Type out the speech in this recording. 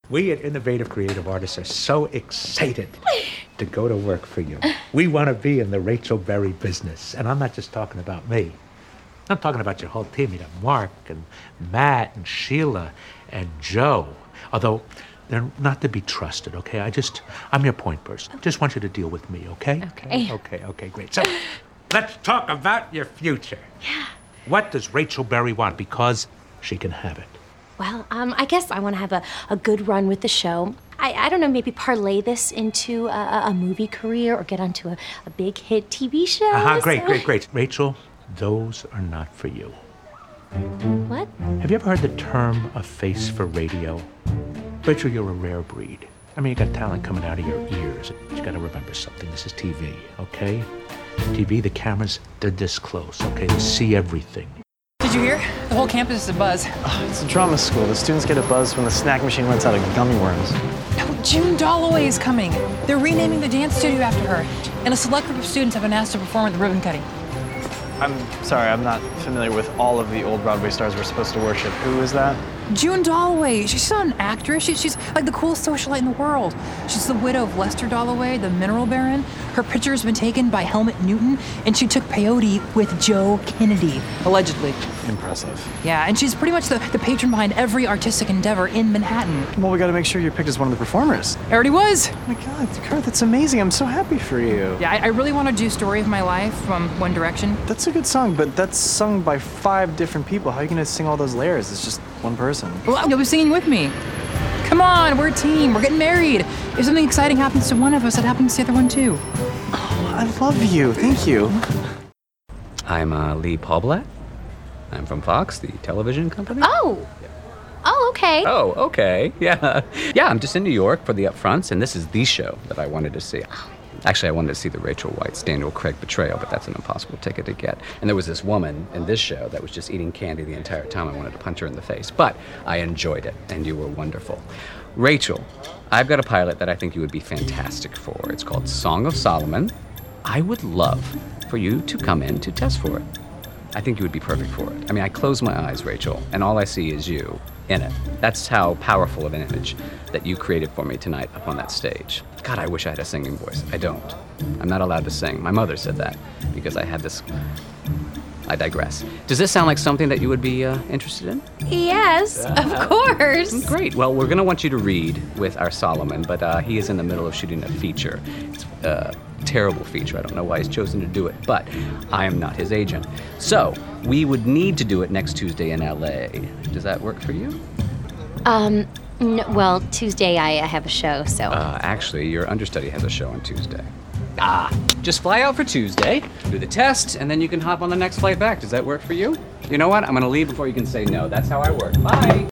We at Innovative Creative Artists are so excited to go to work for you. We want to be in the Rachel Berry business. And I'm not just talking about me. I'm talking about your whole team. You got Mark and Matt and Sheila and Joe. Although they're not to be trusted, okay? I'm your point person. Just want you to deal with me, okay? Okay, great. So let's talk about your future. Yeah. What does Rachel Berry want? Because she can have it. Well, I guess I want to have a good run with the show. I don't know, maybe parlay this into a movie career or get onto a big hit TV show. Great. Rachel, those are not for you. What? Have you ever heard the term a face for radio? Rachel, you're a rare breed. I mean, you got talent coming out of your ears. You gotta remember something. This is TV, okay? TV, the cameras, they're this close, okay? They see everything. Did you hear? The whole campus is abuzz. Oh, it's a drama school. The students get a buzz when the snack machine runs out of gummy worms. No, June Dalloway is coming. They're renaming the dance studio after her. And a select group of students have been asked to perform at the ribbon cutting. I'm sorry, I'm not familiar with all of the old Broadway stars we're supposed to worship. Who is that? June Dalloway. She's not an actress. She's like the coolest socialite in the world. She's the widow of Lester Dalloway, the mineral baron. Her picture has been taken by Helmut Newton, and she took peyote with Joe Kennedy, allegedly. Impressive. Yeah, and she's pretty much the patron behind every artistic endeavor in Manhattan. Well, we gotta make sure you're picked as one of the performers. I already was. Oh my God, Kurt, that's amazing. I'm so happy for you. Yeah, I really want to do Story of My Life from One Direction. That's a good song, but that's sung by 5 different people. How are you gonna sing all those layers? It's just one person. Well, you'll be singing with me. Come on, we're a team. We're getting married. If something exciting happens to one of us, it happens to the other one too. Oh, I love you. Thank you. I'm Lee Paulblatt. I'm from Fox, the television company. Oh, okay. Oh, okay. Yeah. Yeah, I'm just in New York for the upfronts, and this is the show that I wanted to see. Actually, I wanted to see the Rachel Weisz, Daniel Craig betrayal, but that's an impossible ticket to get. And there was this woman in this show that was just eating candy the entire time. I wanted to punch her in the face, but I enjoyed it, and you were wonderful. Rachel, I've got a pilot that I think you would be fantastic for. It's called Song of Solomon. I would love for you to come in to test for it. I think you would be perfect for it. I mean, I close my eyes, Rachel, and all I see is you in it. That's how powerful of an image that you created for me tonight up on that stage. God, I wish I had a singing voice. I don't. I'm not allowed to sing. My mother said that because I had this... I digress. Does this sound like something that you would be interested in? Yes, of course. Great. Well, we're going to want you to read with our Solomon, but he is in the middle of shooting a feature. It's a terrible feature. I don't know why he's chosen to do it, but I am not his agent. So we would need to do it next Tuesday in LA. Does that work for you? No, well, Tuesday I have a show, so... Actually, your understudy has a show on Tuesday. Just fly out for Tuesday, do the test, and then you can hop on the next flight back. Does that work for you? You know what? I'm gonna leave before you can say no. That's how I work. Bye!